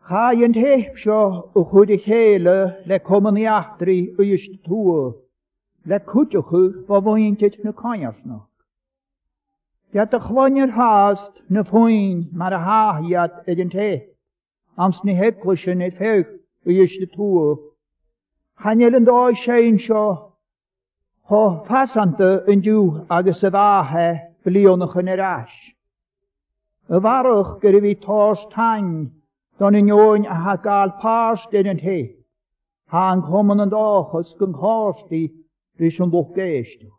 Ga je het zo goed ik hele, le komen niet achter u is toe. Le kutje goed, wat wil je dit nu kan je nog? Je had de gewoon haast, ne vriend, maar de haar je had het he. Als niet heklische niet heuk, is de toe. Han je dan zijn zo, ho passante in jou, agus de waarhe, verlione generatie. Waarom kunnen we toos tang, dan in joon a gal paars den het he. Han komen en dag, als kan haast die, die som boek geest.